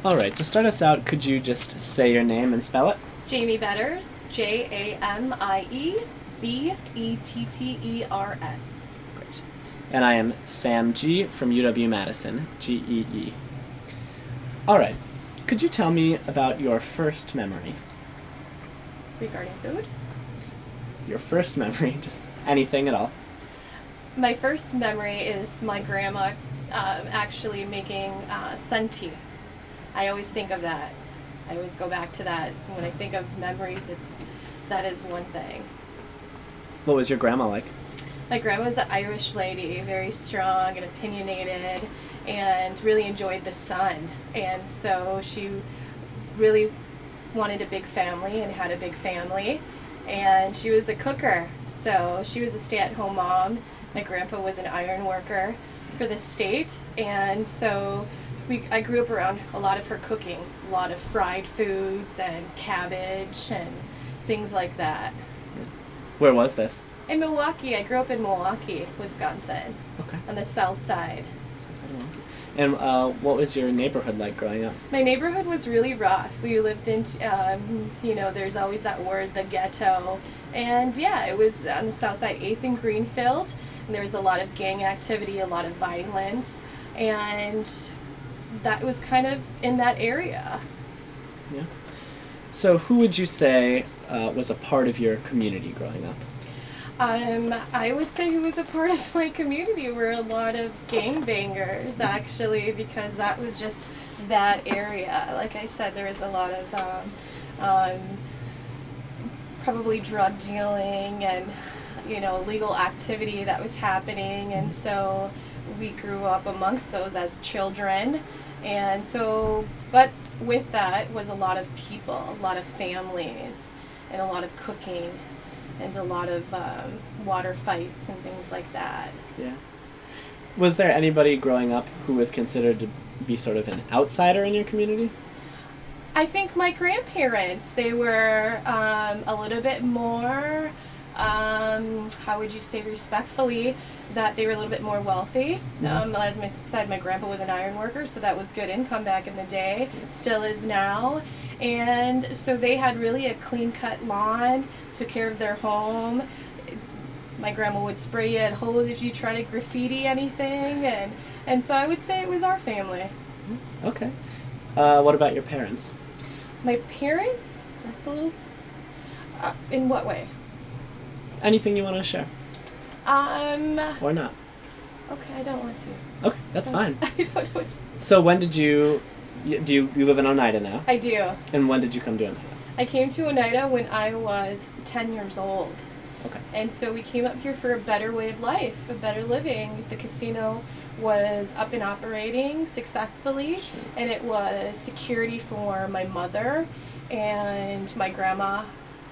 All right, to start us out, could you just say your name and spell it? Jamie Betters, Jamie Great. And I am Sam G. from UW-Madison, Gee. All right, could you tell me about your first memory? Regarding food? Your first memory, just anything at all. My first memory is my grandma actually making sun tea. I always think of that. I always go back to that. When I think of memories, that is one thing. What was your grandma like? My grandma was an Irish lady, very strong and opinionated, and really enjoyed the sun. And so she really wanted a big family and had a big family. And she was a cooker, so she was a stay-at-home mom. My grandpa was an iron worker for the state, and so I grew up around a lot of her cooking, a lot of fried foods and cabbage and things like that. Where was this? In Milwaukee. I grew up in Milwaukee, Wisconsin. Okay. On the south side. And what was your neighborhood like growing up? My neighborhood was really rough. We lived in, there's always that word, the ghetto. And yeah, it was on the south side, 8th and Greenfield. And there was a lot of gang activity, a lot of violence. And that was kind of in that area. Yeah. So who would you say was a part of your community growing up? I would say who was a part of my community were a lot of gangbangers, actually, because that was just that area. Like I said, there was a lot of probably drug dealing and, illegal activity that was happening. And so we grew up amongst those as children. And so, but with that was a lot of people, a lot of families, and a lot of cooking. And a lot of water fights and things like that. Yeah. Was there anybody growing up who was considered to be sort of an outsider in your community? I think my grandparents, they were a little bit more, how would you say respectfully, that they were a little bit more wealthy. Mm-hmm. As I said, my grandpa was an iron worker, so that was good income back in the day, still is now. And so they had really a clean-cut lawn, took care of their home. My grandma would spray you at hose if you try to graffiti anything, and so I would say it was our family. Okay. What about your parents? My parents? That's a little... in what way? Anything you want to share. Or not. Okay, I don't want to. Okay, that's fine. I don't want to. So when did you live in Oneida now? I do. And when did you come to Oneida? I came to Oneida when I was 10 years old. Okay. And so we came up here for a better way of life, a better living. The casino was up and operating successfully, Sure. and it was security for my mother, and my grandma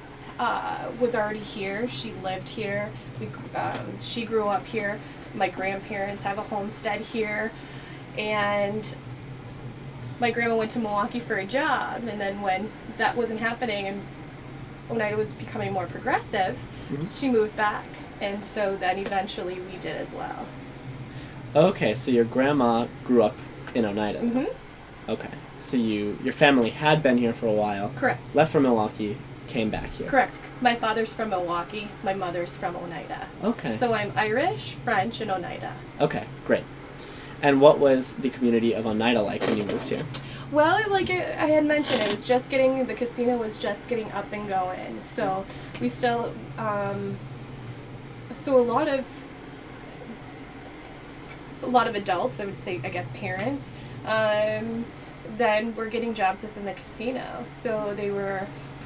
was already here. She lived here. She grew up here. My grandparents have a homestead here, and my grandma went to Milwaukee for a job, and then when that wasn't happening and Oneida was becoming more progressive, Mm-hmm. she moved back, and so then eventually we did as well. Okay, so your grandma grew up in Oneida. Mm-hmm. Okay, so your family had been here for a while. Correct. Left for Milwaukee, came back here. Correct. My father's from Milwaukee. My mother's from Oneida. Okay. So I'm Irish, French, and Oneida. Okay, great. And what was the community of Oneida like when you moved here? Well, like I had mentioned, the casino was just getting up and going. So we still, so a lot of adults, I would say, I guess parents, then were getting jobs within the casino. So they were,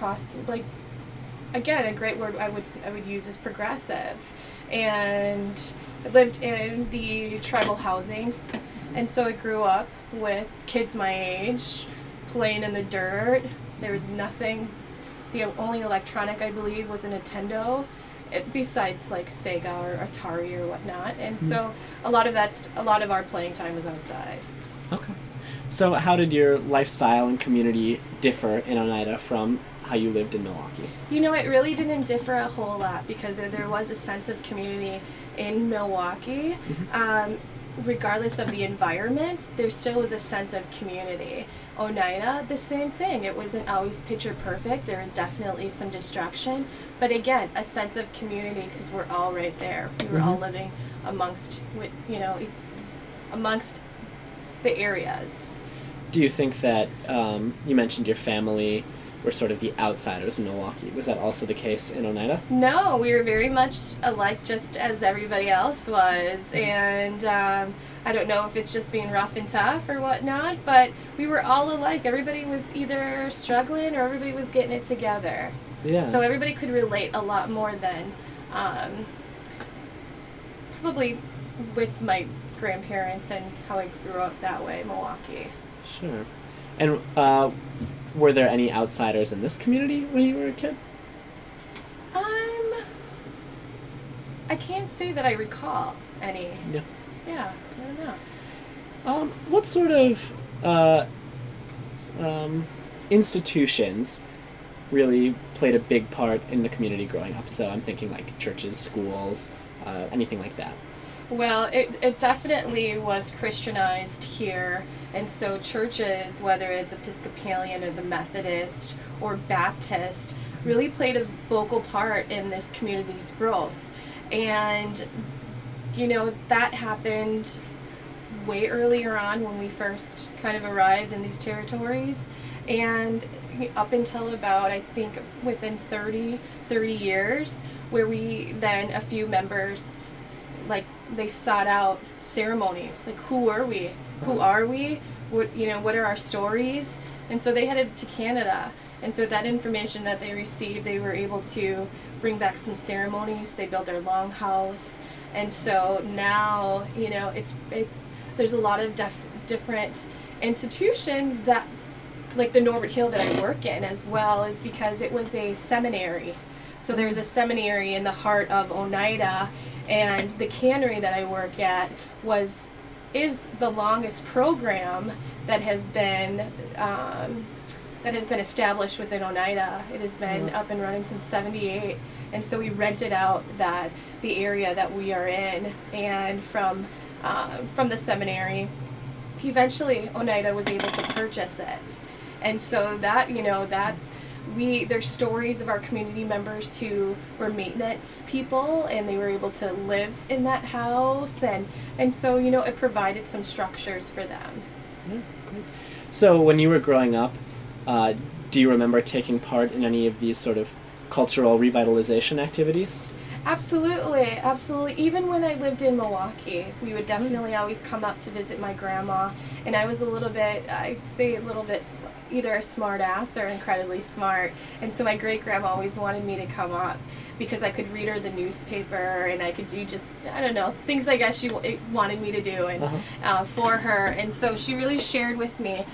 again, a great word I would use is progressive. And I lived in the tribal housing. And so I grew up with kids my age, playing in the dirt. There was nothing. The only electronic, I believe, was a Nintendo, besides like Sega or Atari or whatnot. And so a lot of our playing time was outside. Okay. So how did your lifestyle and community differ in Oneida from how you lived in Milwaukee? It really didn't differ a whole lot because there was a sense of community in Milwaukee. Mm-hmm. regardless of the environment, there still was a sense of community. Oneida, the same thing. It wasn't always picture perfect. There was definitely some distraction, but again, a sense of community because we're all right there. We were all living amongst the areas. Do you think that you mentioned your family were sort of the outsiders in Milwaukee? Was that also the case in Oneida? No, we were very much alike, just as everybody else was, and I don't know if it's just being rough and tough or whatnot, but we were all alike. Everybody was either struggling or everybody was getting it together. Yeah. So everybody could relate a lot more than probably with my grandparents and how I grew up that way in Milwaukee. Sure. And were there any outsiders in this community when you were a kid? I can't say that I recall any. Yeah. Yeah, I don't know. What sort of institutions really played a big part in the community growing up? So I'm thinking like churches, schools, anything like that. Well, it definitely was Christianized here, and so churches, whether it's Episcopalian or the Methodist or Baptist, really played a vocal part in this community's growth. And, that happened way earlier on when we first kind of arrived in these territories, and up until about, I think, within 30 years, where we then, a few members, like, they sought out ceremonies, like, who are we? Who are we? What are our stories? And so they headed to Canada, and so that information that they received, they were able to bring back some ceremonies. They built their longhouse, and so now, there's a lot of different institutions that, like the Norbert Hill that I work in, as well, is because it was a seminary. So there's a seminary in the heart of Oneida, and the cannery that I work at is the longest program that has been established within Oneida. It has been up and running since '78, and so we rented out the area that we are in, and from the seminary, eventually Oneida was able to purchase it, and so there's stories of our community members who were maintenance people, and they were able to live in that house, and so it provided some structures for them. Yeah, great. So when you were growing up, do you remember taking part in any of these sort of cultural revitalization activities? Absolutely. Even when I lived in Milwaukee, we would definitely always come up to visit my grandma, and I was I'd say a little bit either a smart ass or incredibly smart, and so my great grandma always wanted me to come up because I could read her the newspaper, and I could do just, I don't know, things I guess she wanted me to do and for her, and so she really shared with me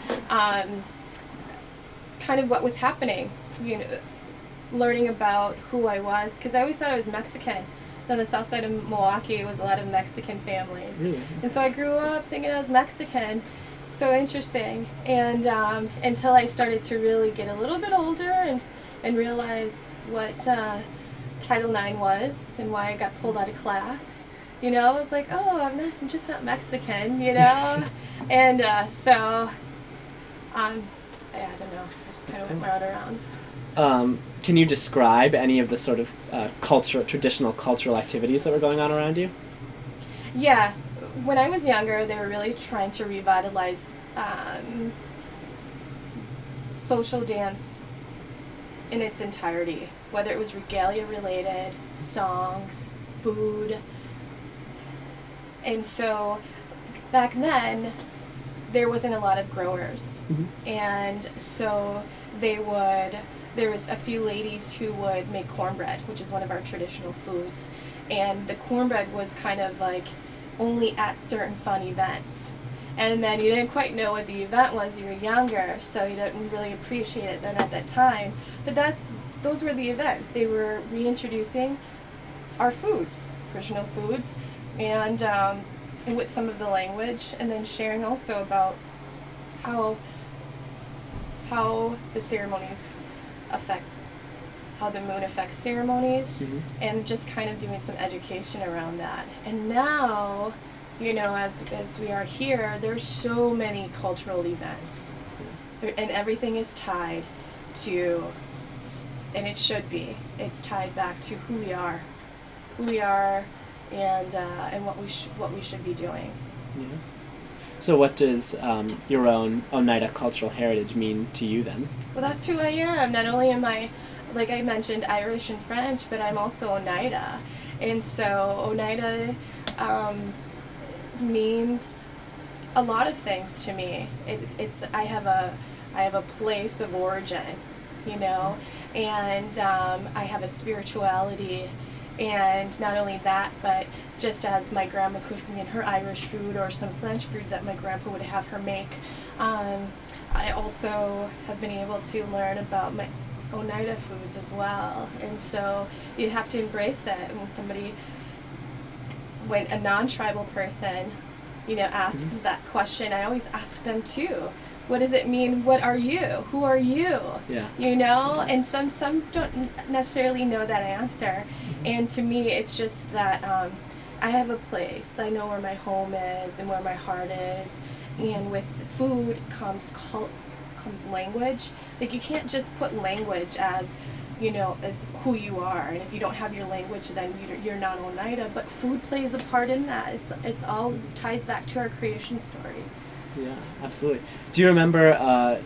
kind of what was happening, learning about who I was, because I always thought I was Mexican. On the south side of Milwaukee was a lot of Mexican families. Really? And so I grew up thinking I was Mexican. So interesting. And until I started to really get a little bit older and realize what Title IX was and why I got pulled out of class. I was like, oh, I'm just not Mexican, and so I don't know, I just kind of went round around. Can you describe any of the sort of traditional cultural activities that were going on around you? Yeah. When I was younger, they were really trying to revitalize social dance in its entirety, whether it was regalia-related, songs, food. And so back then, there wasn't a lot of growers. Mm-hmm. And so there was a few ladies who would make cornbread, which is one of our traditional foods. And the cornbread was kind of like only at certain fun events. And then you didn't quite know what the event was, you were younger, so you didn't really appreciate it then at that time. But those were the events. They were reintroducing our foods, traditional foods, and with some of the language, and then sharing also about how the ceremonies affect, how the moon affects ceremonies, mm-hmm. and just kind of doing some education around that. And now, as we are here, there's so many cultural events, and everything is tied to, and it should be. It's tied back to who we are, and what we should be doing. Yeah. So what does your own Oneida cultural heritage mean to you then? Well, that's who I am. Not only am I, like I mentioned, Irish and French, but I'm also Oneida. And so Oneida means a lot of things to me. I have a place of origin, and I have a spirituality. And not only that, but just as my grandma cooking in her Irish food or some French food that my grandpa would have her make, I also have been able to learn about my Oneida foods as well. And so you have to embrace that. When a non-tribal person, asks that question, I always ask them too. What does it mean? What are you? Who are you? Yeah. And some don't necessarily know that answer. And to me, it's just that I have a place. I know where my home is and where my heart is. And with food comes language. Like, you can't just put language as who you are. And if you don't have your language, then you're not Oneida. But food plays a part in that. It's all ties back to our creation story. Yeah, absolutely. Do you remember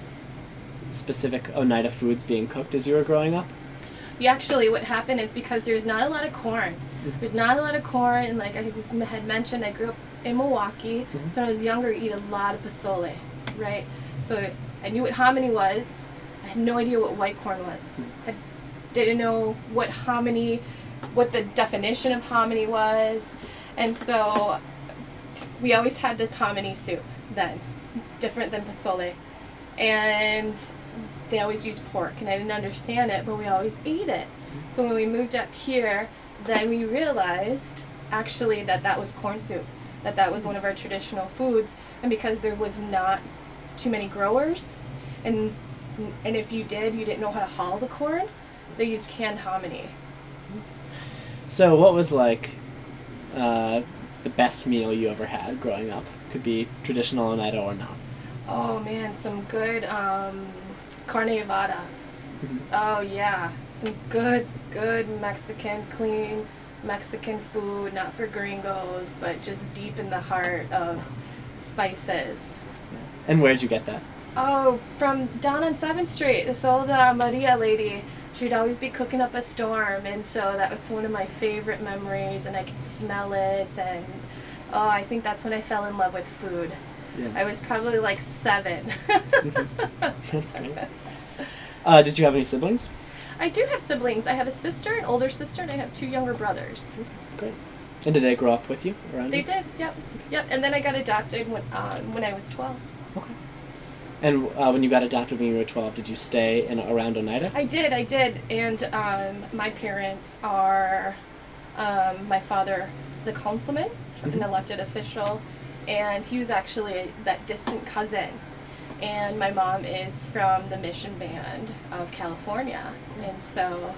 specific Oneida foods being cooked as you were growing up? Yeah, actually, what happened is because there's not a lot of corn. There's not a lot of corn, and like I had mentioned, I grew up in Milwaukee, so when I was younger, I eat a lot of pozole, right? So I knew what hominy was. I had no idea what white corn was. I didn't know what the definition of hominy was, and so we always had this hominy soup then, different than pozole, and they always used pork, and I didn't understand it, but we always ate it. So when we moved up here, then we realized actually that was corn soup, that was one of our traditional foods, and because there was not too many growers, and if you didn't know how to hull the corn, they used canned hominy. So what was the best meal you ever had growing up? Could be traditional Oneida or not. Oh man, some good carne asada. Oh yeah, some good Mexican, clean Mexican food, not for gringos, but just deep in the heart of spices. And where'd you get that? Oh, from down on 7th Street, this old Maria lady. She'd always be cooking up a storm, and so that was one of my favorite memories, and I could smell it, and I think that's when I fell in love with food. Yeah. I was probably 7. That's great. Did you have any siblings? I do have siblings. I have a sister, an older sister, and I have 2 younger brothers. Great. And did they grow up with you around They you? did, yep. And then I got adopted when I was 12. Okay. And when you got adopted when you were 12, did you stay around Oneida? I did. And my parents are, my father is a councilman, an elected official, and he was actually that distant cousin. And my mom is from the Mission Band of California, and so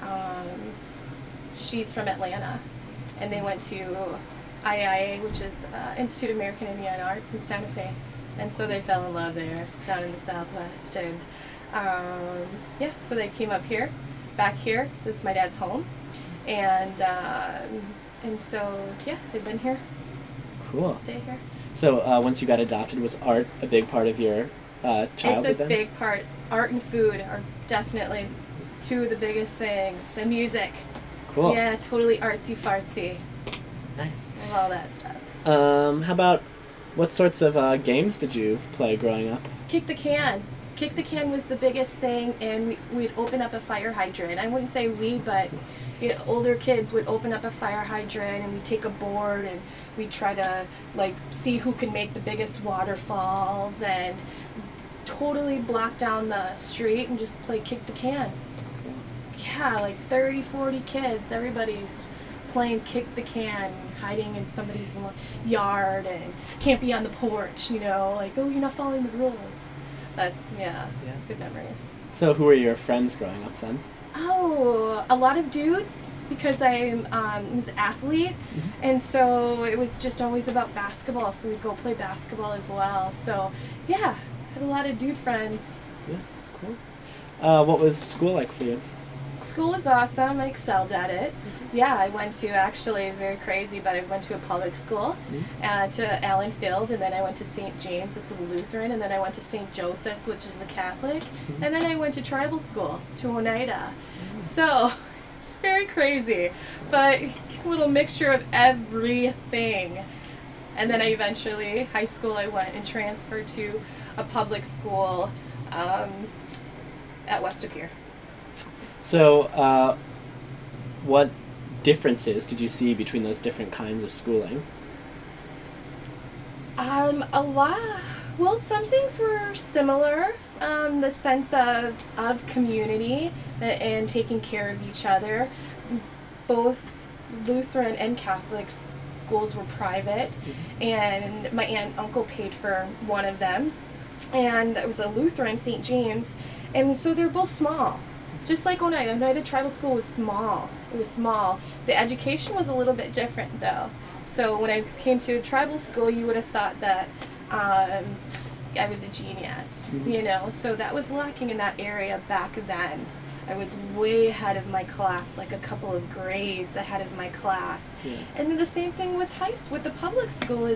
she's from Atlanta, and they went to IIA, which is Institute of American Indian Arts in Santa Fe, and so they fell in love there down in the Southwest, and so they came up here, back here. This is my dad's home, and so they've been here. Cool. Stay here. So once you got adopted, was art a big part of your childhood It's a then? big part. Art and food are definitely 2 of the biggest things. And music. Cool. Yeah, totally artsy-fartsy. Nice. Love all that stuff. How about, what sorts of games did you play growing up? Kick the can. Kick the can was the biggest thing, and we'd open up a fire hydrant. I wouldn't say we, but older kids would open up a fire hydrant, and we'd take a board, and we'd try to see who could make the biggest waterfalls, and totally block down the street and just play kick the can. Yeah, 30, 40 kids, everybody's playing kick the can, hiding in somebody's yard, and can't be on the porch, you're not following the rules. That's, good memories. So who were your friends growing up then? Oh, a lot of dudes because I'm was an athlete, and so it was just always about basketball. So we'd go play basketball as well. So yeah, had a lot of dude friends. Yeah, cool. What was school like for you? School was awesome. I excelled at it. Yeah, I went to actually very crazy, but I went to a public school, to Allen Field, and then I went to St. James, it's a Lutheran, and then I went to St. Joseph's, which is a Catholic, and then I went to tribal school to Oneida. So it's very crazy, but a little mixture of everything. And then I eventually, high school, I went and transferred to a public school at West Appear. So, what differences did you see between those different kinds of schooling? A lot. Well, some things were similar. The sense of community and taking care of each other. Both Lutheran and Catholic schools were private, and my aunt and uncle paid for one of them, and it was a Lutheran, St. James, and so they're both small. Just like Oneida Tribal School was small. It was small. The education was a little bit different though. So when I came to a tribal school, you would have thought that I was a genius, you know. So that was lacking in that area back then. I was way ahead of my class, like a couple of grades ahead of my class. Yeah. And then the same thing with with the public school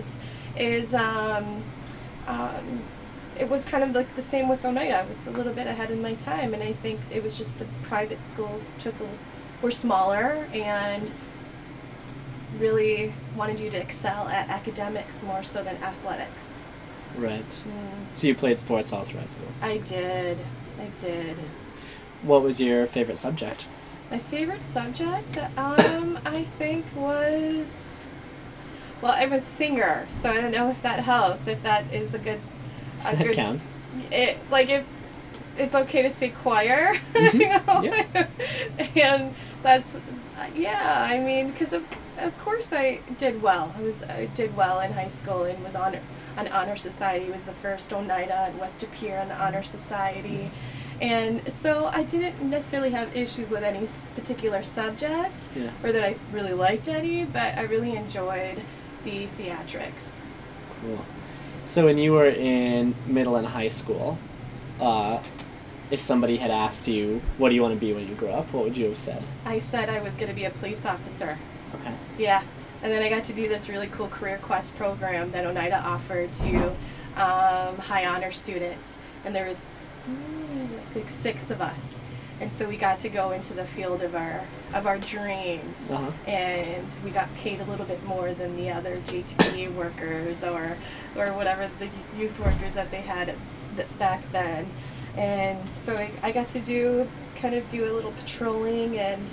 it was kind of like the same with Oneida. I was a little bit ahead of my time, and I think it was just the private schools were smaller and really wanted you to excel at academics more so than athletics. Right. So you played sports all throughout school? I did. What was your favorite subject? My favorite subject, I think was, well, I'm a singer, so I don't know if that helps, if that is a good... That counts. If it's okay to say choir, you know? Yeah. And that's, I mean, because of course I did well. I did well in high school and was on Honor Society. Was the first Oneida and West Appear on the Honor Society. And so I didn't necessarily have issues with any particular subject, or that I really liked any, but I really enjoyed the theatrics. Cool. So when you were in middle and high school, if somebody had asked you, what do you want to be when you grow up, what would you have said? I said I was going to be a police officer. Okay. Yeah. And then I got to do this really cool Career Quest program that Oneida offered to high honor students. And there was like 6 of us. And so we got to go into the field of our dreams, and we got paid a little bit more than the other JTPA workers or whatever the youth workers that they had back then. And so I got to do a little patrolling and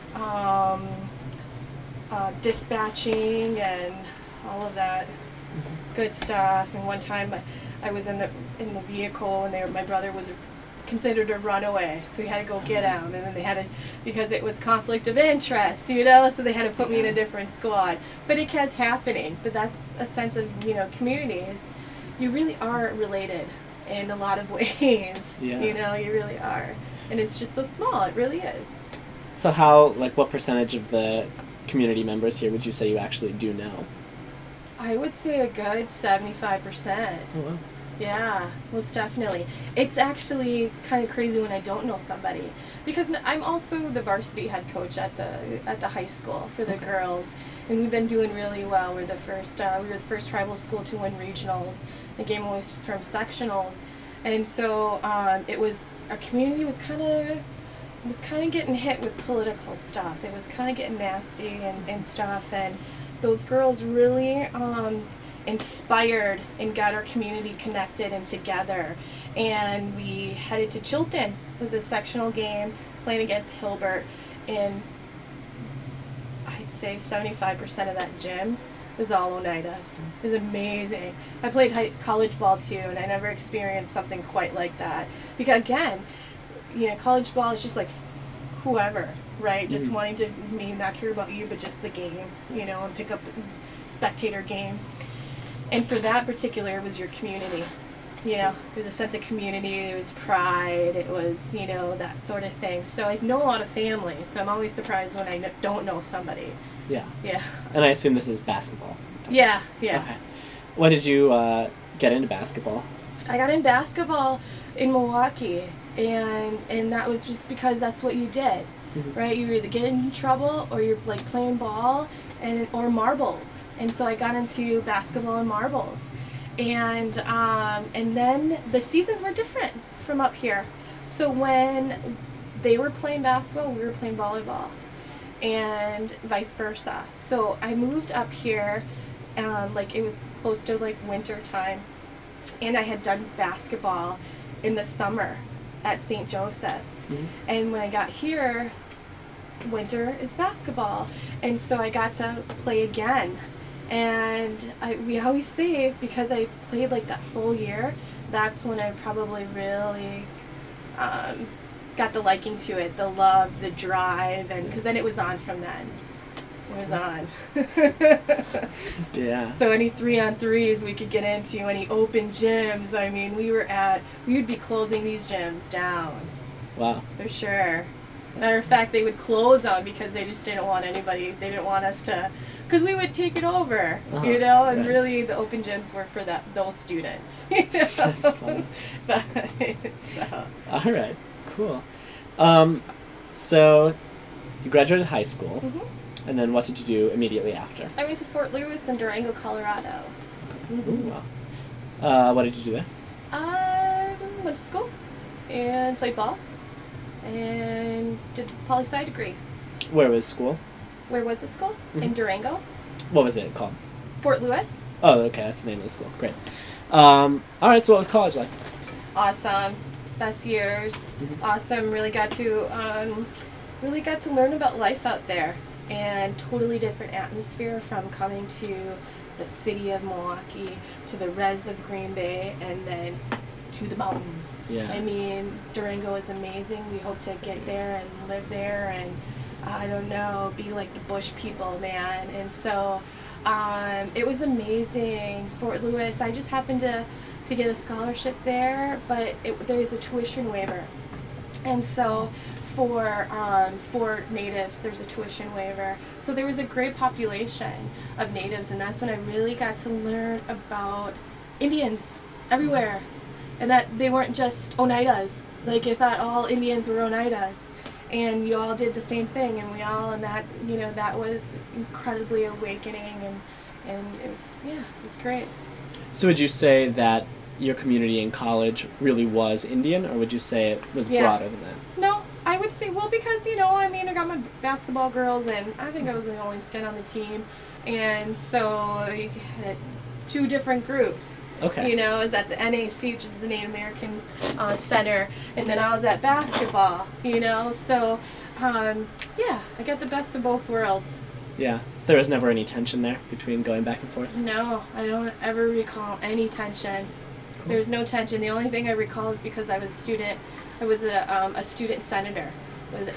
dispatching and all of that good stuff. And one time I was in the vehicle, and my brother was considered a runaway, so we had to go get him, and then they had to, because it was conflict of interest, you know, so they had to put me in a different squad. But it kept happening. But that's a sense of, community, is you really are related in a lot of ways. You know, you really are, and it's just so small. It really is. So what percentage of the community members here would you say you actually do know? I would say a good 75%. Oh, wow. Yeah, most definitely. It's actually kind of crazy when I don't know somebody, because I'm also the varsity head coach at the high school for the girls, and we've been doing really well. We were the first tribal school to win regionals. The game was from sectionals, and so our community was kind of getting hit with political stuff. It was kind of getting nasty and stuff, and those girls really inspired and got our community connected and together. And we headed to Chilton. It was a sectional game playing against Hilbert, and I'd say 75% of that gym was all Oneidas. It was amazing. I played college ball too, and I never experienced something quite like that. Because again, college ball is just like whoever, right? Just wanting to maybe not care about you, but just the game, and pick up a spectator game. And for that particular, it was your community. You know, there was a sense of community, there was pride, it was, you know, that sort of thing. So I know a lot of families, so I'm always surprised when I don't know somebody. Yeah. Yeah. And I assume this is basketball. Yeah. Okay. When did you get into basketball? I got in basketball in Milwaukee, and that was just because that's what you did, right? You were either getting in trouble or you're like playing ball or marbles. And so I got into basketball and marbles. And then the seasons were different from up here. So when they were playing basketball, we were playing volleyball, and vice versa. So I moved up here, like it was close to like winter time, and I had done basketball in the summer at St. Joseph's. And when I got here, winter is basketball, and so I got to play again. And we always say, because I played like that full year, that's when I probably really got the liking to it, the love, the drive, and because then it was on from then. It was on. Yeah. So any 3-on-3s we could get into, any open gyms, I mean, we would be closing these gyms down. Wow. For sure. Matter of fact, they would close them because they just didn't want anybody, they didn't want us to, because we would take it over, you know, and really the open gyms were for those students. You know? That's funny. But, so. All right, cool. So you graduated high school, and then what did you do immediately after? I went to Fort Lewis in Durango, Colorado. Ooh, wow. What did you do there? I went to school and played ball and did a poli-sci degree. Where was school? Where was the school? In Durango. What was it called? Fort Lewis. Oh, okay, that's the name of the school. Great. All right, so what was college like? Awesome. Best years. Awesome. Really got to learn about life out there, and totally different atmosphere from coming to the city of Milwaukee, to the res of Green Bay, and then to the mountains. Yeah. I mean, Durango is amazing. We hope to get there and live there and, I don't know, be like the bush people, man. And so it was amazing. Fort Lewis, I just happened to get a scholarship there, but there's a tuition waiver. And so for natives, there's a tuition waiver. So there was a great population of natives, and that's when I really got to learn about Indians everywhere. And that they weren't just Oneidas. Like, I thought all Indians were Oneidas. And you all did the same thing, and we all, and that, you know, that was incredibly awakening, and it was great. So would you say that your community in college really was Indian, or would you say it was broader than that? No, I would say, well, because, you know, I mean, I got my basketball girls, and I think I was the only skin on the team, and so you had two different groups. Okay. You know, I was at the NAC, which is the Native American Center, and then I was at basketball, you know, so, yeah, I got the best of both worlds. Yeah, so there was never any tension there between going back and forth? No, I don't ever recall any tension. Cool. There was no tension. The only thing I recall is because I was a student. I was a student senator. It was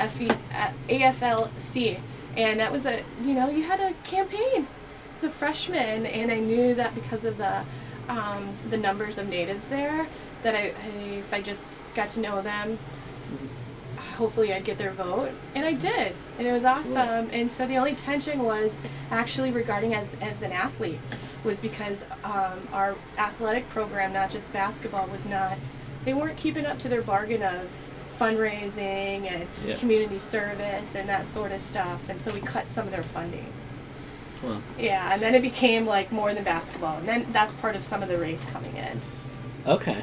AFLC, and that was you know, you had a campaign. I was a freshman, and I knew that because of the numbers of natives there, that if I just got to know them, hopefully I'd get their vote, and I did, and it was awesome. Cool. And so the only tension was actually regarding as an athlete, was because our athletic program, not just basketball, they weren't keeping up to their bargain of fundraising and community service and that sort of stuff, and so we cut some of their funding. Wow. Yeah, and then it became like more than basketball, and then that's part of some of the race coming in. Okay.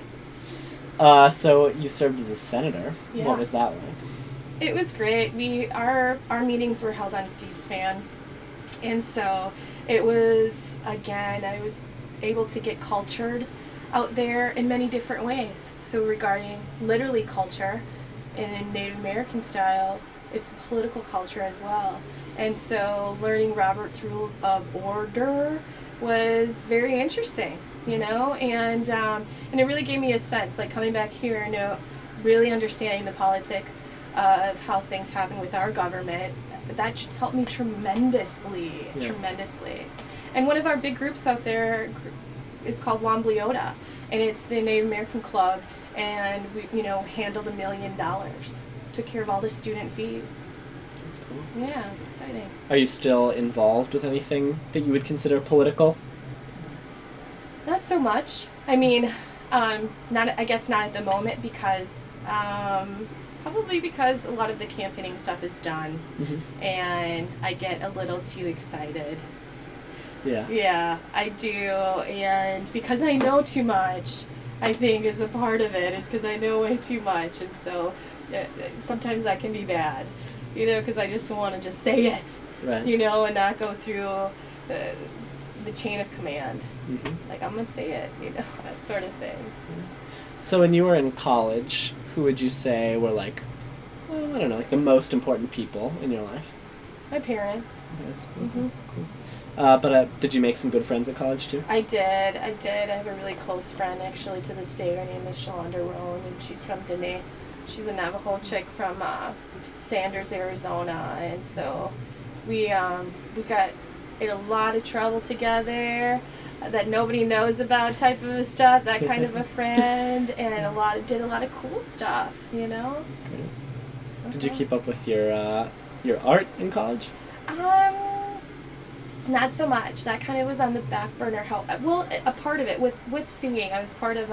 So you served as a senator. Yeah. What was that like? It was great. Our meetings were held on C-SPAN, and so it was, again, I was able to get cultured out there in many different ways. So regarding literally culture, and in Native American style, it's the political culture as well. And so learning Robert's Rules of Order was very interesting, you know, and it really gave me a sense, like coming back here, you know, really understanding the politics of how things happen with our government. That helped me tremendously. And one of our big groups out there, is called Lombliota, and it's the Native American club, and we handled $1 million, took care of all the student fees. That's cool. Yeah, it's exciting. Are you still involved with anything that you would consider political? Not so much. I mean, I guess not at the moment, because probably because a lot of the campaigning stuff is done, and I get a little too excited. Yeah. Yeah, I do, and because I know too much, I think is a part of it, is because I know way too much, and so sometimes that can be bad, because I just want to just say it, right. And not go through the chain of command. Like, I'm going to say it, that sort of thing. So when you were in college, who would you say were I don't know, the most important people in your life? My parents. Yes. Okay. Cool. But did you make some good friends at college too? I did. I have a really close friend, actually, to this day. Her name is Shalonda Roan, and she's from Dene. She's a Navajo chick from Sanders, Arizona, and so we got in a lot of trouble together that nobody knows about, type of stuff. That kind of a friend, and did a lot of cool stuff. Great. Did you keep up with your art in college? Not so much. That kind of was on the back burner. A part of it with singing. I was part of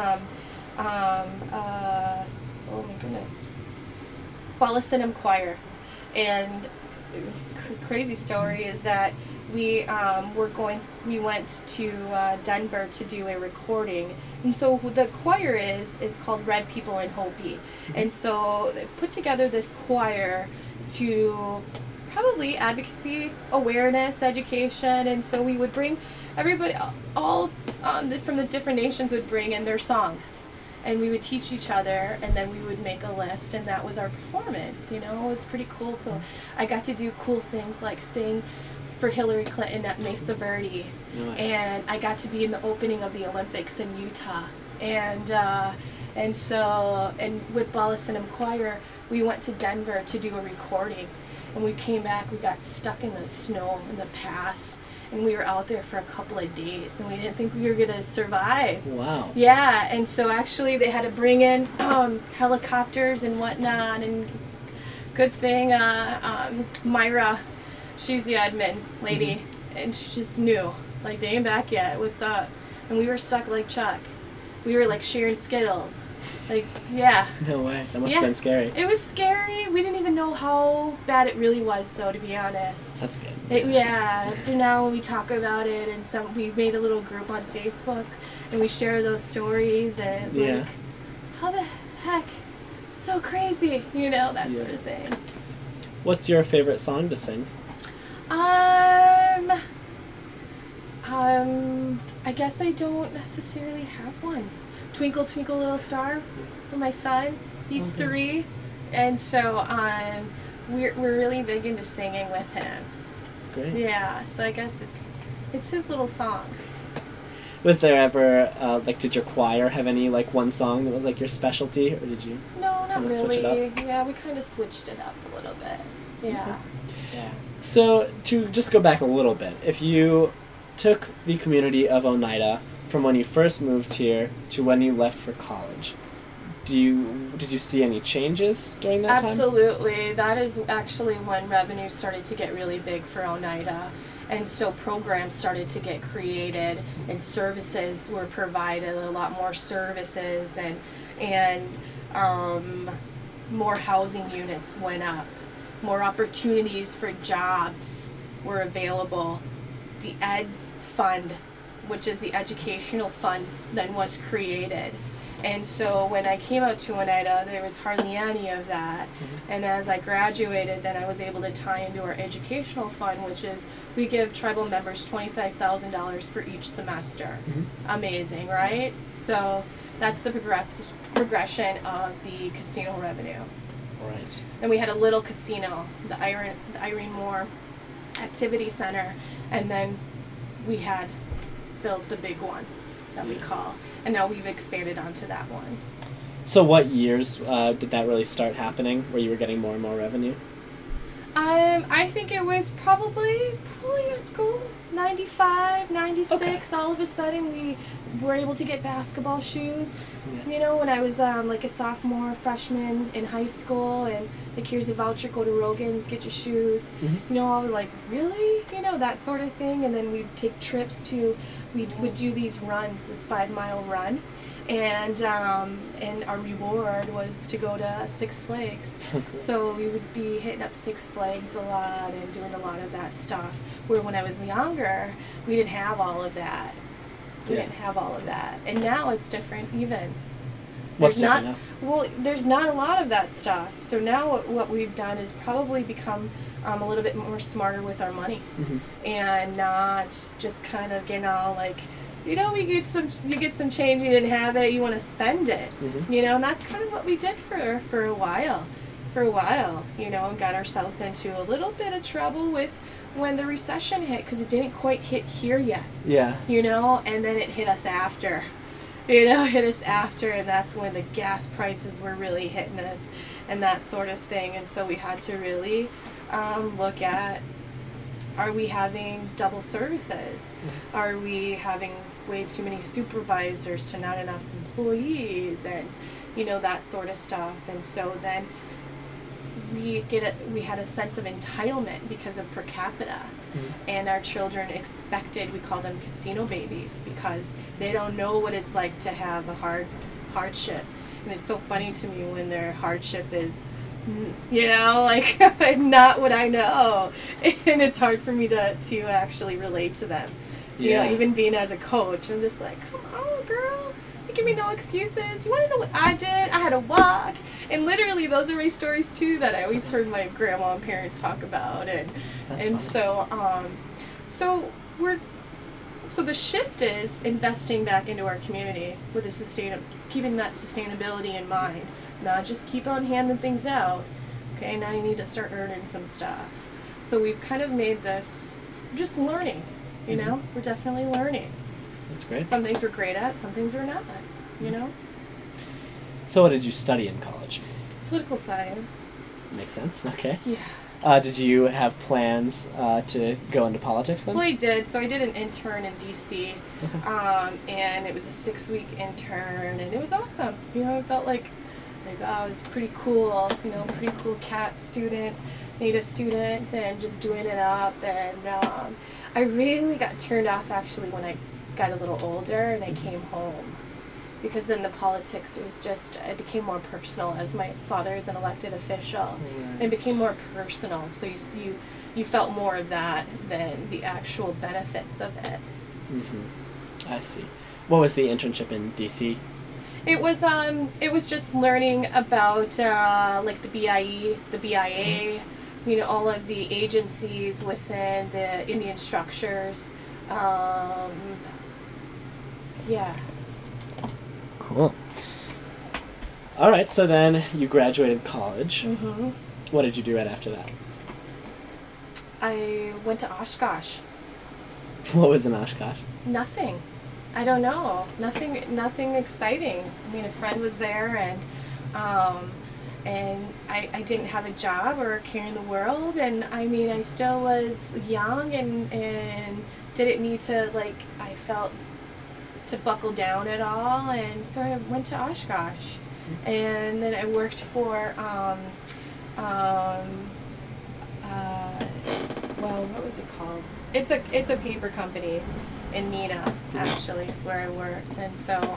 oh my goodness, Balasinum Choir, and this crazy story is that we went to Denver to do a recording, and so the choir is called Red People in Hopi, and so they put together this choir to probably advocacy, awareness, education, and so we would bring everybody, all from the different nations would bring in their songs, and we would teach each other, and then we would make a list, and that was our performance. It was pretty cool. So I got to do cool things like sing for Hillary Clinton at Mesa Verde, and I got to be in the opening of the Olympics in Utah, and with Balasinum Choir, we went to Denver to do a recording. And we came back, we got stuck in the snow in the pass, and we were out there for a couple of days, and we didn't think we were going to survive. Wow. Yeah, and so actually they had to bring in helicopters and whatnot, and good thing Myra, she's the admin lady, and she just knew, they ain't back yet, what's up? And we were stuck like Chuck. We were sharing Skittles. Yeah. No way. That must have been scary. It was scary. We didn't even know how bad it really was, though, to be honest. That's good. After now, when we talk about it, and we made a little group on Facebook, and we share those stories, and it's how the heck? So crazy, that sort of thing. What's your favorite song to sing? I guess I don't necessarily have one. Twinkle, Twinkle, Little Star for my son. He's 3, and so we're really big into singing with him. Great. Yeah, so I guess it's his little songs. Was there ever did your choir have any one song that was your specialty, or did you? No, not really. Switch it up? Yeah, we kind of switched it up a little bit. Yeah. Okay. Yeah. So to just go back a little bit, if you took the community of Oneida from when you first moved here to when you left for college, did you see any changes during that time? Absolutely. That is actually when revenue started to get really big for Oneida. And so programs started to get created, and services were provided, a lot more services, and more housing units went up. More opportunities for jobs were available. The Ed Fund, which is the educational fund, then was created. And so when I came out to Oneida, there was hardly any of that. And as I graduated, then I was able to tie into our educational fund, which is we give tribal members $25,000 for each semester. Amazing, right? So that's the progression of the casino revenue. Right. And we had a little casino, the Irene Moore Activity Center, and then we had built the big one that we call, and now we've expanded onto that one. So what years did that really start happening, where you were getting more and more revenue? I think it was probably 95, 96. Okay. All of a sudden were able to get basketball shoes. Yeah. You know, when I was like a sophomore, freshman in high school, and like, here's a voucher, go to Rogan's, get your shoes. Mm-hmm. You know, I was like, really? You know, that sort of thing. And then we'd take trips to, we would do these runs, this 5-mile run. And our reward was to go to Six Flags. So we would be hitting up Six Flags a lot and doing a lot of that stuff. Where when I was younger, we didn't have all of that. We Yeah. didn't have all of that. And now it's different even. What's There's different not, now? well, there's not a lot of that stuff. So now what we've done is probably become a little bit more smarter with our money. Mm-hmm. And not just kind of getting all like, you know, you get some change, you didn't have it, you want to spend it. Mm-hmm. You know, and that's kind of what we did for a while. You know, and got ourselves into a little bit of trouble with when the recession hit, because it didn't quite hit here yet. Yeah. You know, and then it hit us after. And that's when the gas prices were really hitting us and that sort of thing. And so we had to really look at, are we having double services? Are we having way too many supervisors to not enough employees, and, you know, that sort of stuff. And so then we had a sense of entitlement because of per capita. And our children expected, we call them casino babies, because they don't know what it's like to have a hardship. And it's so funny to me when their hardship is, you know, like, not what I know. And it's hard for me to actually relate to them. You know, even being as a coach, I'm just like, come on, girl. You give me no excuses. You want to know what I did? I had to walk. And literally, those are my stories, too, that I always heard my grandma and parents talk about. And so the shift is investing back into our community with keeping that sustainability in mind. Not just keep on handing things out. Okay, now you need to start earning some stuff. So we've kind of made this just learning. You know, we're definitely learning. That's great. Some things we're great at, some things we're not. You know. So what did you study in college? Political science. Makes sense. Okay. Yeah. Did you have plans to go into politics then? Well, I did. So I did an intern in D.C. Okay. And it was a 6-week intern, and it was awesome. You know, I felt like oh, I was pretty cool. You know, pretty cool Native student, and just doing it up. And I really got turned off actually when I got a little older and I came home, because then the politics it became more personal, as my father is an elected official. Right. It became more personal, so you felt more of that than the actual benefits of it. Mm-hmm. I see. What was the internship in DC? It was just learning about like the BIE, the BIA, you know, all of the agencies within the Indian structures. Yeah. Cool. All right, so then you graduated college. Mm-hmm. What did you do right after that? I went to Oshkosh. What was in Oshkosh? Nothing. I don't know. Nothing exciting. I mean, a friend was there, and I didn't have a job or a care in the world, and I mean, I still was young and didn't need to, like, I felt, to buckle down at all, and so I went to Oshkosh. And then I worked for well, what was it called? It's a paper company in Neenah, actually, is where I worked. And so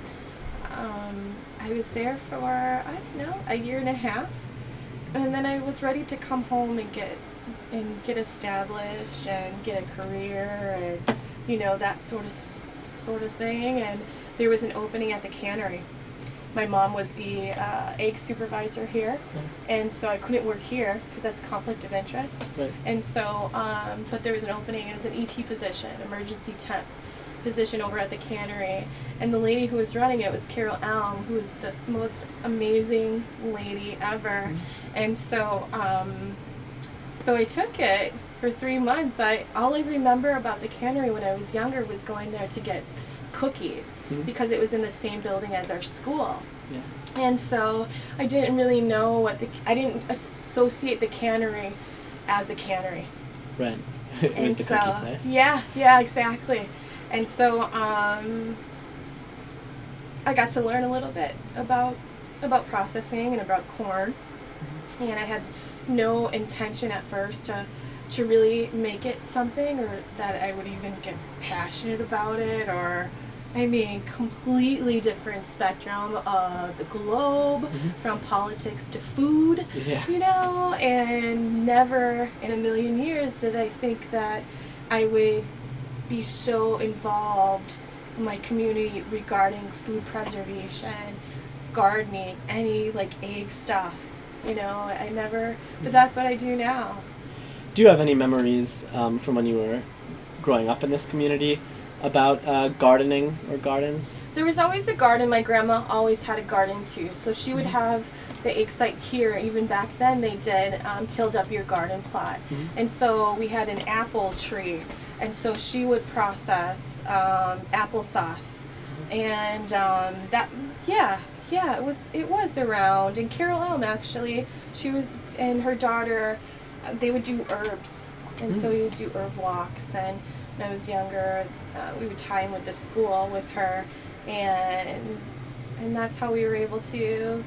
I was there for, I don't know, a year and a half. And then I was ready to come home and get established and get a career and, you know, that sort of thing. And there was an opening at the cannery. My mom was the egg supervisor here, and so I couldn't work here because that's conflict of interest. Right. And so, but there was an opening. It was an ET position, emergency temp position over at the cannery. And the lady who was running it was Carol Elm, who was the most amazing lady ever. And so, so I took it for 3 months. All I remember about the cannery when I was younger was going there to get cookies, because it was in the same building as our school. Yeah. And so I didn't really know I didn't associate the cannery as a cannery. Right. It was the cookie place. Yeah, exactly. And so I got to learn a little bit about processing and about corn, and I had no intention at first to really make it something, or that I would even get passionate about it, or I mean, completely different spectrum of the globe, from politics to food, you know, and never in a million years did I think that I would be so involved in my community regarding food preservation, gardening, any like egg stuff, you know, I never, but that's what I do now. Do you have any memories from when you were growing up in this community about gardening or gardens? There was always a garden. My grandma always had a garden too, so she would have the egg site here. Even back then they did tilled up your garden plot, and so we had an apple tree, and so she would process applesauce, and that it was around. And Carol Elm, actually, she was, and her daughter, they would do herbs, and so we would do herb walks. And when I was younger, we would tie in with the school with her, and that's how we were able to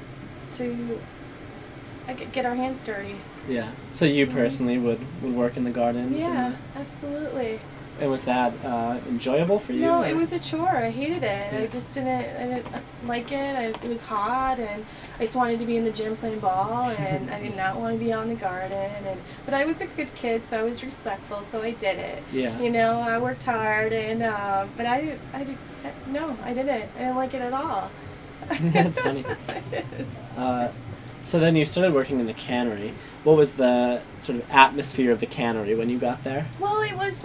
get our hands dirty. Yeah. So you personally would work in the gardens? Yeah, absolutely. And was that enjoyable for you? No, or? It was a chore. I hated it. I just didn't like it. It was hot, and I just wanted to be in the gym playing ball, and I did not want to be out in the garden. But I was a good kid, so I was respectful, so I did it. Yeah. You know, I worked hard, and but I didn't. I didn't like it at all. That's funny. It is. So then you started working in the cannery. What was the sort of atmosphere of the cannery when you got there? Well, it was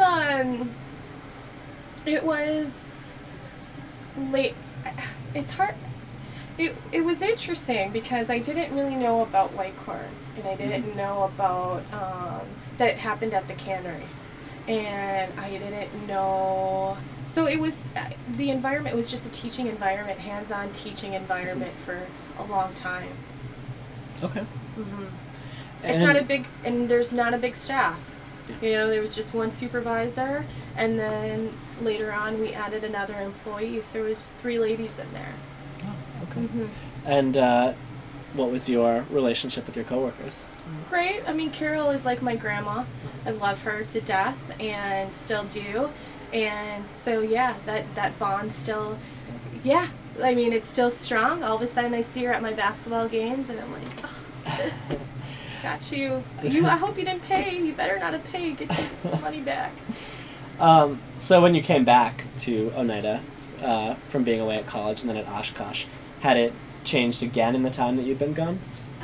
late. It's hard. It was interesting because I didn't really know about white corn, and I didn't know about that it happened at the cannery, and I didn't know. So it was the environment. It was just a teaching environment, hands-on teaching environment for a long time. Okay. It's not a big, and there's not a big staff. Yeah. You know, there was just one supervisor, and then later on we added another employee, so there was 3 ladies in there. Oh, okay. And what was your relationship with your coworkers? Great. I mean, Carol is like my grandma. I love her to death, and still do. And so, yeah, that bond still, yeah. I mean, it's still strong. All of a sudden I see her at my basketball games, and I'm like, oh, got you. I hope you didn't pay. You better not have paid. Get your money back. So when you came back to Oneida from being away at college and then at Oshkosh, had it changed again in the time that you'd been gone?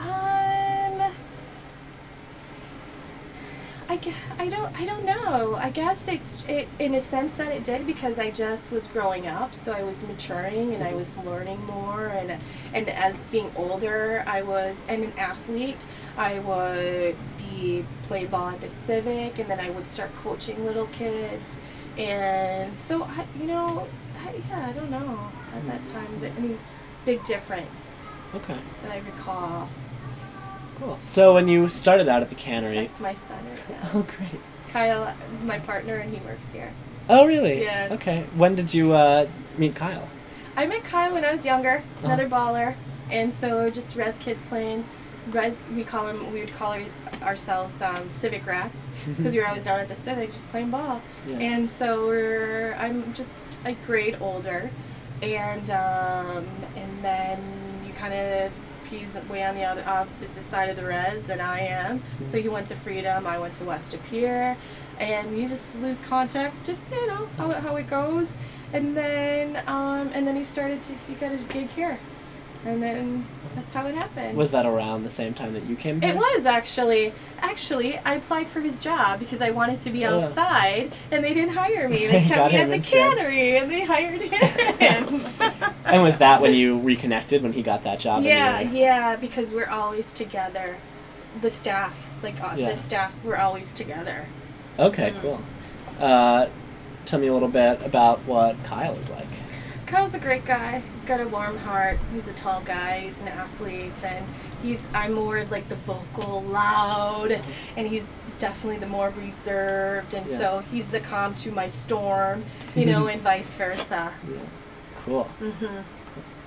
I don't know. I guess it in a sense that it did, because I just was growing up, so I was maturing and I was learning more, and as being older, I was an athlete. I would play ball at the Civic, and then I would start coaching little kids, and so I don't know at that time any big difference. Okay. That I recall. Cool. So when you started out at the cannery... That's my son right now. Oh, great. Kyle is my partner, and he works here. Oh, really? Yeah. Okay. When did you meet Kyle? I met Kyle when I was younger, another baller, and so just res kids playing. We would call ourselves Civic rats, because we were always down at the Civic just playing ball. Yeah. And so I'm just a grade older, and then you kind of... He's way on the opposite side of the res than I am. Mm-hmm. So he went to Freedom, I went to West Appear, and you just lose contact, just how it goes. And then he got a gig here, and then that's how it happened. Was that around the same time that you came here? It was actually. Actually, I applied for his job because I wanted to be outside, and they didn't hire me. They kept me at the cannery, and they hired him. And was that when you reconnected, when he got that job? Yeah, because we're always together. The staff, the staff, we're always together. Okay, cool. Tell me a little bit about what Kyle is like. Kyle's a great guy. He's got a warm heart. He's a tall guy. He's an athlete, and I'm more of like the vocal, loud, and he's definitely the more reserved, and so he's the calm to my storm, and vice versa. Yeah. Cool.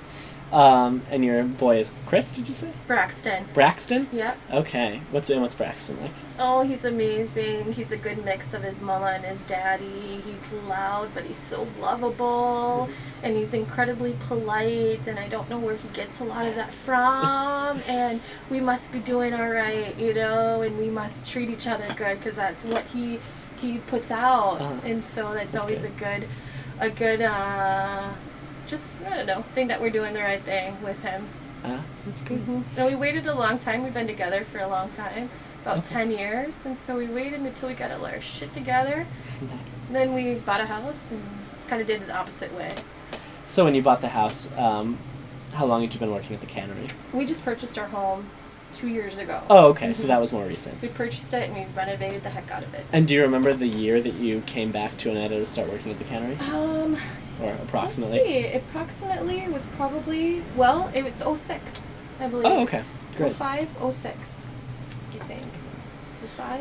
And your boy is Chris, did you say? Braxton. Braxton? Yep. Okay. What's Braxton like? Oh, he's amazing. He's a good mix of his mama and his daddy. He's loud, but he's so lovable, and he's incredibly polite, and I don't know where he gets a lot of that from, and we must be doing all right, and we must treat each other good, because that's what he puts out, and so that's always good. a good just, I don't know, think that we're doing the right thing with him. That's good. And we waited a long time. We've been together for a long time, about 10 years, and so we waited until we got all our shit together. Then we bought a house and kind of did it the opposite way. So when you bought the house, how long had you been working at the cannery? We just purchased our home 2 years ago. Oh, okay. So that was more recent. So we purchased it and we renovated the heck out of it. And do you remember the year that you came back to Oneida to start working at the cannery? Or approximately? Let's see. Approximately was probably, it was 06, I believe. Oh, okay. Great. 05, 06, I think. 05?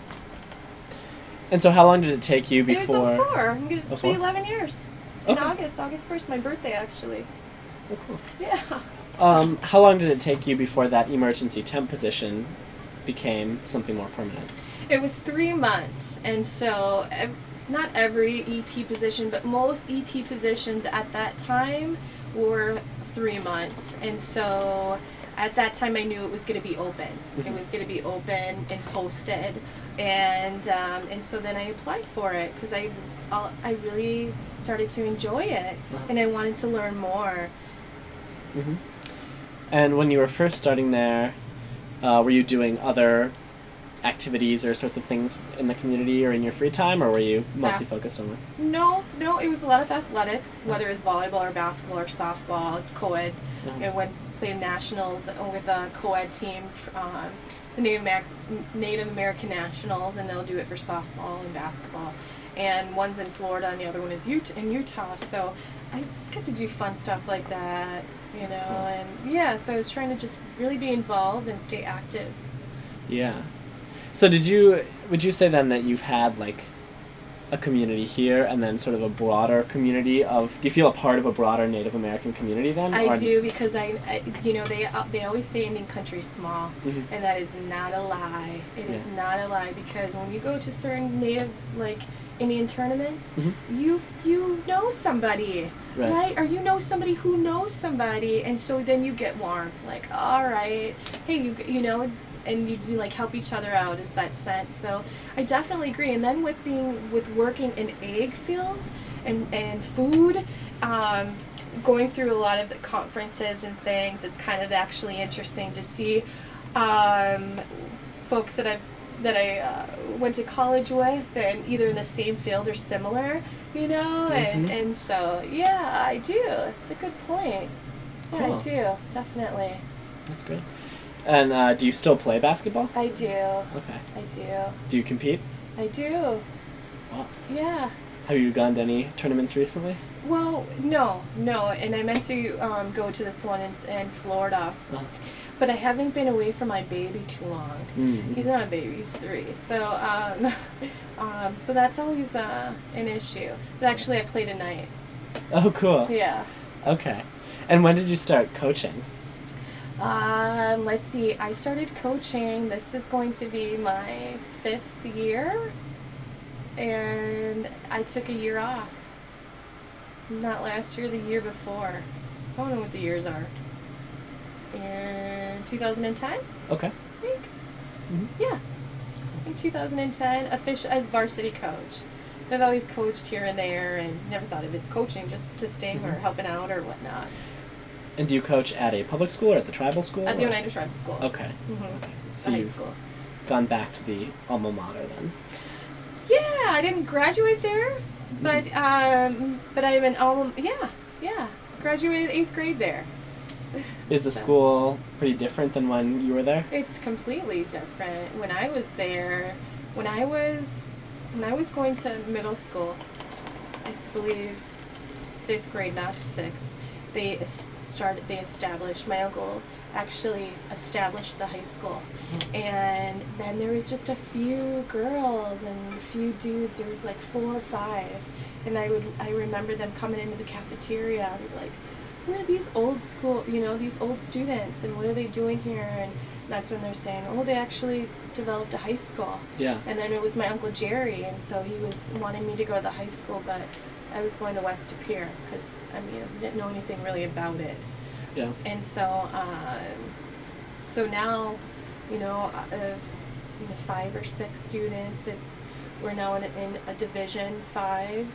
And so how long did it take you before... It was 04. I'm going to be 11 years. In Okay. August 1st, my birthday, actually. Oh, cool. Yeah. How long did it take you before that emergency temp position became something more permanent? It was 3 months, and so not every ET position, but most ET positions at that time were 3 months, and so at that time I knew it was going to be open. It was going to be open and posted, and so then I applied for it because I really started to enjoy it, and I wanted to learn more. Mm-hmm. And when you were first starting there, were you doing other activities or sorts of things in the community or in your free time, or were you mostly focused on it? No, it was a lot of athletics, whether it's volleyball or basketball or softball, co-ed. I played nationals with a co-ed team, the Native American Nationals, and they'll do it for softball and basketball. And one's in Florida and the other one is in Utah, so I get to do fun stuff like that, Cool. and so I was trying to just really be involved and stay active. Yeah. So would you say then that you've had like a community here and then sort of a broader community do you feel a part of a broader Native American community then? I do, because I they always say Indian country is small, and that is not a lie. It is not a lie, because when you go to certain Native Indian tournaments, you know somebody, right? Or you know somebody who knows somebody, and so then you get warm. Like, all right, hey, and you help each other out, is that sense. So I definitely agree. And then with working in egg fields and food, going through a lot of the conferences and things, it's kind of actually interesting to see folks that I went to college with, and either in the same field or similar, and so I do. It's a good point. Yeah, Cool. I do, definitely. That's great. And do you still play basketball? I do. Okay. I do. Do you compete? I do. Wow. Yeah. Have you gone to any tournaments recently? Well, no, and I meant to go to this one in Florida, but I haven't been away from my baby too long. Mm-hmm. He's not a baby; he's 3. So, so that's always an issue. But actually, I play tonight. Oh, cool. Yeah. Okay. And when did you start coaching? Let's see. I started coaching. This is going to be my 5th year, and I took a year off. Not last year, the year before. So I don't know what the years are. In 2010? Okay. I think. Yeah. In 2010, official as varsity coach. I've always coached here and there, and never thought of it as coaching, just assisting or helping out or whatnot. And do you coach at a public school or at the tribal school? At the Oneida Tribal School. Okay. Okay. So high you've school. gone back to the alma mater then? Yeah, I didn't graduate there, but I'm an alum. Yeah, graduated 8th grade there. Is the school pretty different than when you were there? It's completely different. When I was there, when I was going to middle school, I believe 5th grade, not 6th. My uncle actually established the high school, and then there was just a few girls and a few dudes. There was like 4 or 5, and I remember them coming into the cafeteria. I'd be like, who are these old school, these old students, and what are they doing here? And that's when they're saying, oh, they actually developed a high school. Yeah. And then it was my Uncle Jerry, and so he was wanting me to go to the high school, but I was going to West Pier because, I didn't know anything really about it. Yeah. And so, so now, out of 5 or 6 students, we're now in a Division 5,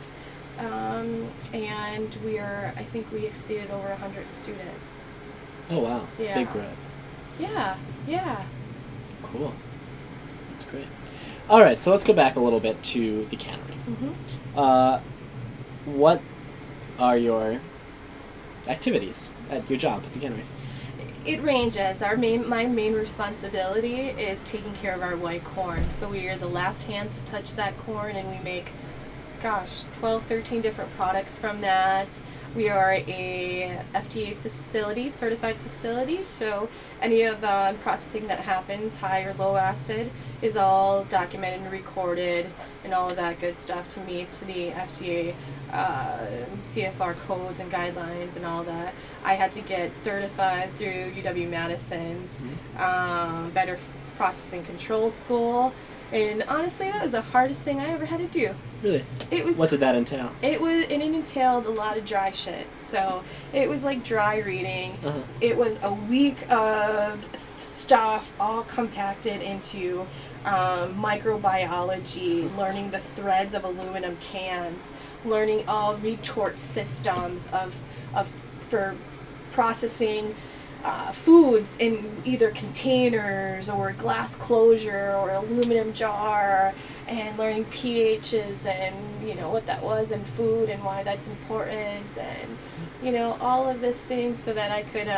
and I think we exceeded over 100 students. Oh wow! Yeah. Big growth. Yeah. Cool. That's great. All right, so let's go back a little bit to the cannery. Mm-hmm. What are your activities at your job at the cannery? It ranges. My main responsibility is taking care of our white corn. So we are the last hands to touch that corn, and we make, 12, 13 different products from that. We are a FDA facility, certified facility, so any of the processing that happens, high or low acid, is all documented and recorded and all of that good stuff to meet to the FDA CFR codes and guidelines and all that. I had to get certified through UW-Madison's Better Processing Control School. And honestly, that was the hardest thing I ever had to do. Really? It was. What did that entail? It entailed a lot of dry shit. So it was like dry reading. Uh-huh. It was a week of stuff all compacted into microbiology, learning the threads of aluminum cans, learning all retort systems for processing foods in either containers or glass closure or aluminum jar, and learning pHs and what that was in food and why that's important, and all of this things so that I could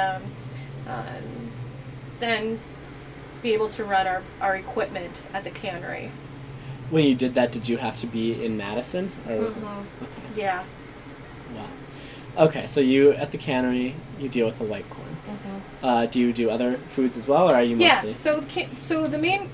then be able to run our equipment at the cannery. When you did that, did you have to be in Madison, or was it? Okay. Yeah. Wow. Okay, so you at the cannery, you deal with the white corn. Mm-hmm. Do you do other foods as well, or are you mostly? Yeah. So the main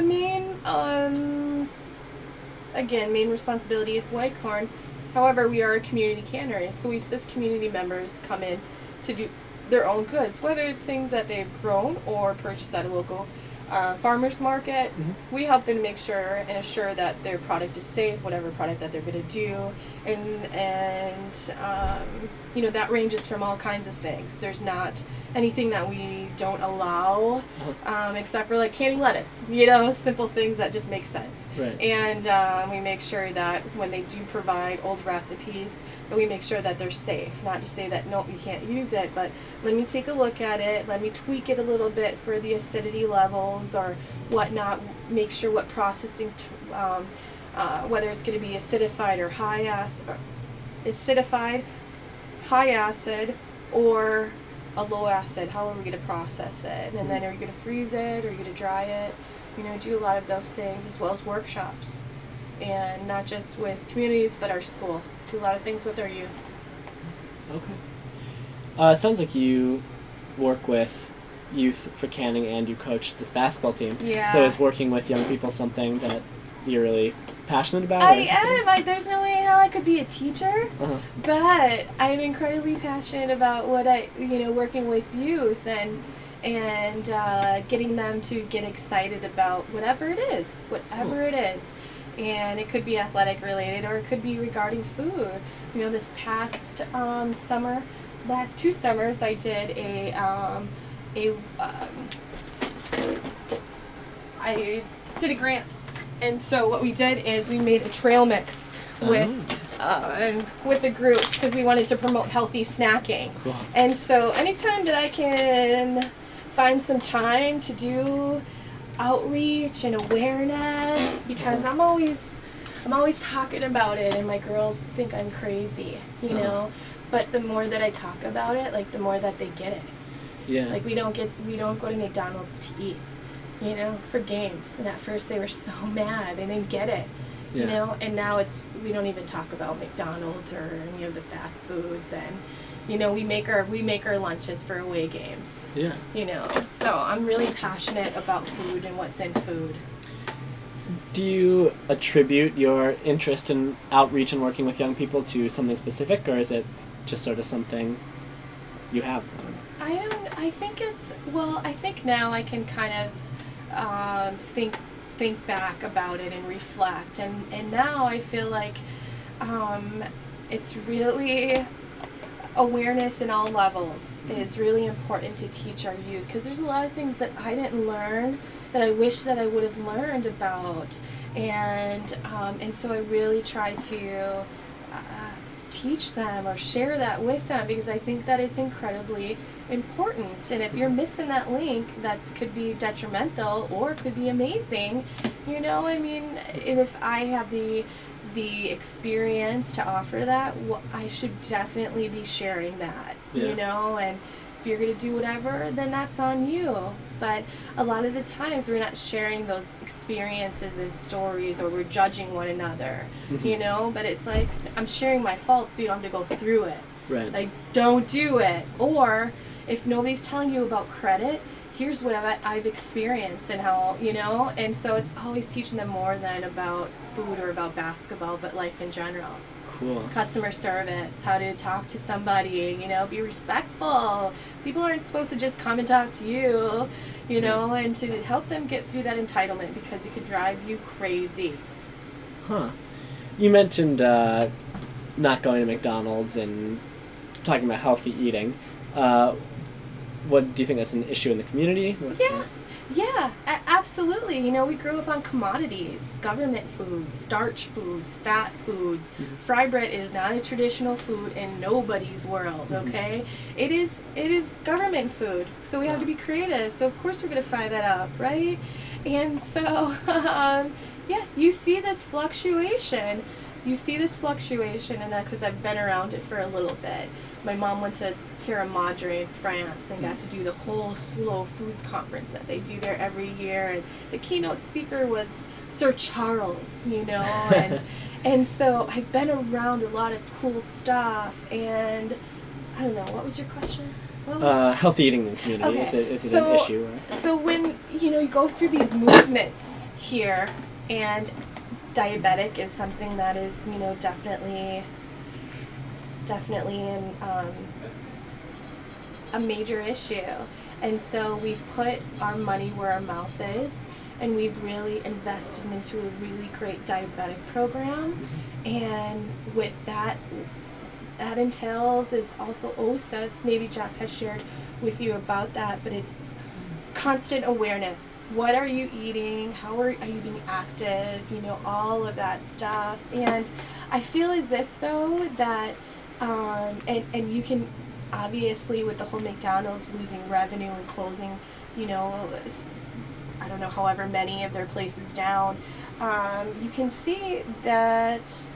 main responsibility is white corn. However, we are a community cannery, so we assist community members come in to do their own goods, whether it's things that they've grown or purchased at a local farmers market. Mm-hmm. We help them make sure and assure that their product is safe, whatever product that they're going to do, and that ranges from all kinds of things. There's not anything that we don't allow, except for like canning lettuce, simple things that just make sense. Right. And we make sure that when they do provide old recipes, that we make sure that they're safe. Not to say that, no, we can't use it, but let me take a look at it, let me tweak it a little bit for the acidity levels or whatnot, make sure what processing, whether it's going to be acidified or high acid, or a low acid, how are we going to process it? And then are you going to freeze it, or are you going to dry it? Do a lot of those things, as well as workshops. And not just with communities, but our school. Do a lot of things with our youth. Okay. It sounds like you work with youth for canning and you coach this basketball team. Yeah. So is working with young people something that you're really passionate about? I am. There's no way how I could be a teacher, Uh-huh. but I'm incredibly passionate about working with youth and getting them to get excited about whatever it is. And it could be athletic related, or it could be regarding food. This past last 2 summers, I did I did a grant, and so what we did is we made a trail mix with the group because we wanted to promote healthy snacking. Cool. And so anytime that I can find some time to do outreach and awareness, because I'm always talking about it, and my girls think I'm crazy, but the more that I talk about it, the more that they get it. Yeah. We don't go to McDonald's to eat, for games. And at first they were so mad, they didn't get it. Yeah. And now we don't even talk about McDonald's or any of the fast foods, and we make our lunches for away games. Yeah. So I'm really passionate about food and what's in food. Do you attribute your interest in outreach and working with young people to something specific, or is it just sort of something you have? I think I think now I can kind of think back about it and reflect, and now I feel like it's really awareness in all levels is really important to teach our youth, because there's a lot of things that I didn't learn that I wish that I would have learned about, and so I really try to teach them or share that with them, because I think that it's incredibly important. And if you're missing that link, that could be detrimental or it could be amazing. And if I have the experience to offer that, I should definitely be sharing that. And if you're going to do whatever, then that's on you. But a lot of the times we're not sharing those experiences and stories, or we're judging one another, but it's like, I'm sharing my faults so you don't have to go through it. Right. Like, don't do it. Or if nobody's telling you about credit, here's what I've experienced and how, and so it's always teaching them more than about food or about basketball, but life in general. Cool. Customer service, how to talk to somebody, be respectful. People aren't supposed to just come and talk to you, and to help them get through that entitlement, because it could drive you crazy. Huh. You mentioned not going to McDonald's and talking about healthy eating. What do you think that's an issue in the community? Yeah, absolutely. We grew up on commodities, government foods, starch foods, fat foods. Mm-hmm. Fry bread is not a traditional food in nobody's world, okay? Mm-hmm. It is government food, so we have to be creative. So of course we're going to fry that up, right? And so, you see this fluctuation. And because I've been around it for a little bit. My mom went to Terra Madre in France and got to do the whole Slow Foods conference that they do there every year. And the keynote speaker was Sir Charles, and so I've been around a lot of cool stuff. And I don't know, what was your question? Healthy eating in the community. Okay. Is it an issue? So when, you go through these movements here, and diabetic is something that is, definitely a major issue. And so we've put our money where our mouth is, and we've really invested into a really great diabetic program. And with that entails is also OSAS. Maybe Jeff has shared with you about that, but it's constant awareness. What are you eating? How are you being active? All of that stuff. And I feel as if, though, that and you can, obviously, with the whole McDonald's losing revenue and closing, I don't know, however many of their places down, you can see that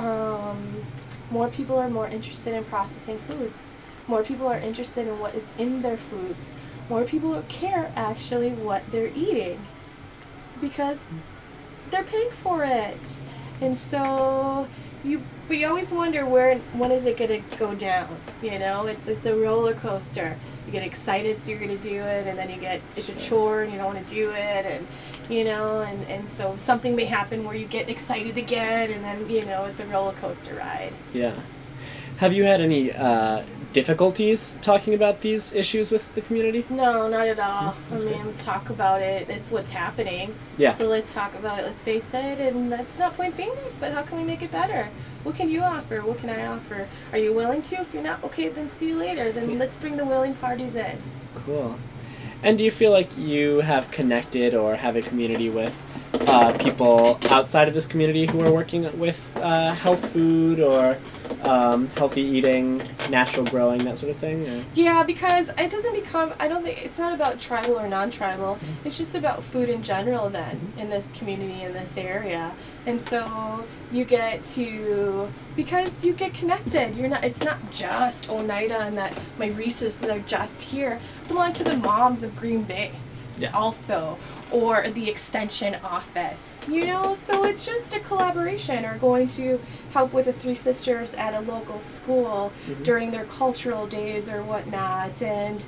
more people are more interested in processing foods. More people are interested in what is in their foods. More people care, actually, what they're eating, because they're paying for it. And so you always wonder when is it going to go down? It's a roller coaster. You get excited, so you're going to do it, and then it's a chore, and you don't want to do it, and and so something may happen where you get excited again, and then it's a roller coaster ride. Yeah. Have you had any difficulties talking about these issues with the community? No, not at all. That's good. Let's talk about it. It's what's happening. Yeah. So let's talk about it. Let's face it, and let's not point fingers, but how can we make it better? What can you offer? What can I offer? Are you willing to? If you're not, okay, then see you later. Then let's bring the willing parties in. Cool. And do you feel like you have connected or have a community with people outside of this community who are working with health food or healthy eating, natural growing, that sort of thing? Or? Yeah, because it doesn't become, I don't think, it's not about tribal or non-tribal. It's just about food in general then, in this community, in this area. And so you get to, because you get connected. It's not just Oneida and that my Reese's, they're just here. Belong to the moms of Green Bay. Yeah. Also, or the extension office, so it's just a collaboration, or going to help with the Three Sisters at a local school during their cultural days or whatnot. And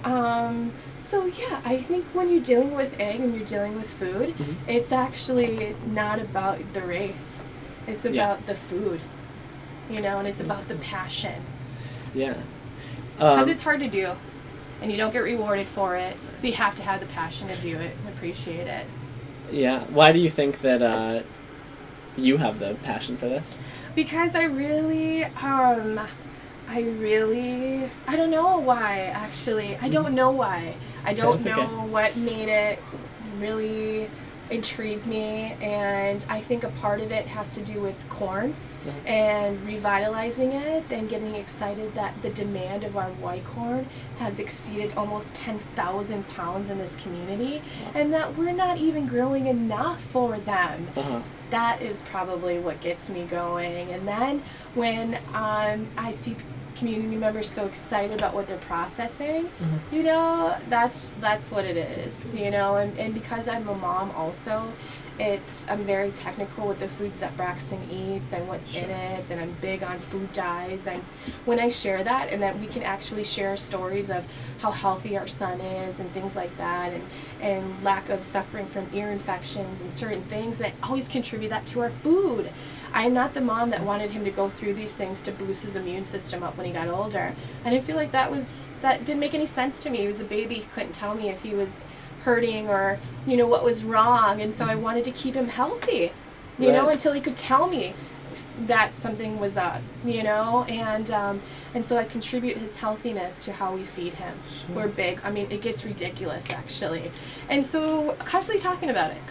so yeah, I think when you're dealing with egg and you're dealing with food, it's actually not about the race, it's about the food, and it's about the passion. Yeah. Because it's hard to do, and you don't get rewarded for it. So you have to have the passion to do it and appreciate it. Yeah. Why do you think that you have the passion for this? Because I don't know why, actually. I don't know why. I don't know what made it really intrigue me, and I think a part of it has to do with corn and revitalizing it and getting excited that the demand of our white corn has exceeded almost 10,000 pounds in this community, and that we're not even growing enough for them. That is probably what gets me going. And then when I see community members so excited about what they're processing, you know, that's what it is, you know. And because I'm a mom also, I'm very technical with the foods that Braxton eats and what's in it, and I'm big on food dyes. And when I share that, and that we can actually share stories of how healthy our son is and things like that, and lack of suffering from ear infections and certain things, that always contribute that to our food. I'm not the mom that wanted him to go through these things to boost his immune system up when he got older. And I feel like that didn't make any sense to me. He was a baby. He couldn't tell me if he was hurting or, you know, what was wrong. And so I wanted to keep him healthy, you know, until he could tell me that something was up, you know, and so I contribute his healthiness to how we feed him. We're big. I mean, it gets ridiculous, actually. And so constantly talking about it.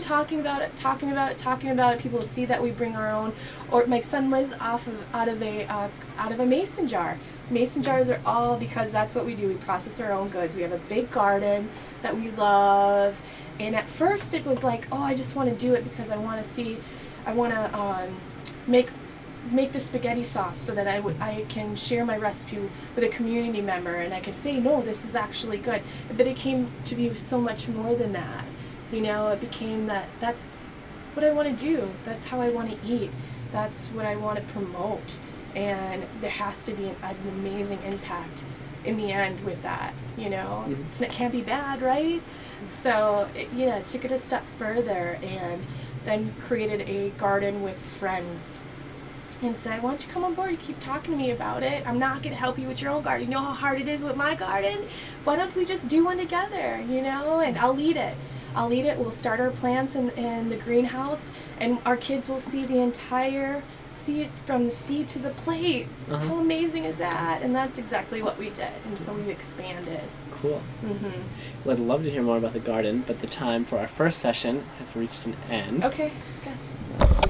People see that we bring our own. Or my son lives out of a mason jar. Mason jars are all because that's what we do. We process our own goods. We have a big garden that we love. And at first it was like, oh, I just want to do it because I want to make the spaghetti sauce so that I can share my recipe with a community member, and I can say, no, this is actually good. But it came to be so much more than that. You know, it became that's what I want to do. That's how I want to eat. That's what I want to promote. And there has to be an amazing impact in the end with that, you know. It can't be bad, right? So, took it a step further and then created a garden with friends and said, why don't you come on board? You keep talking to me about it. I'm not going to help you with your own garden. You know how hard it is with my garden? Why don't we just do one together, you know? And I'll lead it. We'll start our plants in the greenhouse, and our kids will see it from the seed to the plate. How amazing is that? And that's exactly what we did. And so we've expanded. Cool. Well, I'd love to hear more about the garden, but the time for our first session has reached an end. Okay, guys.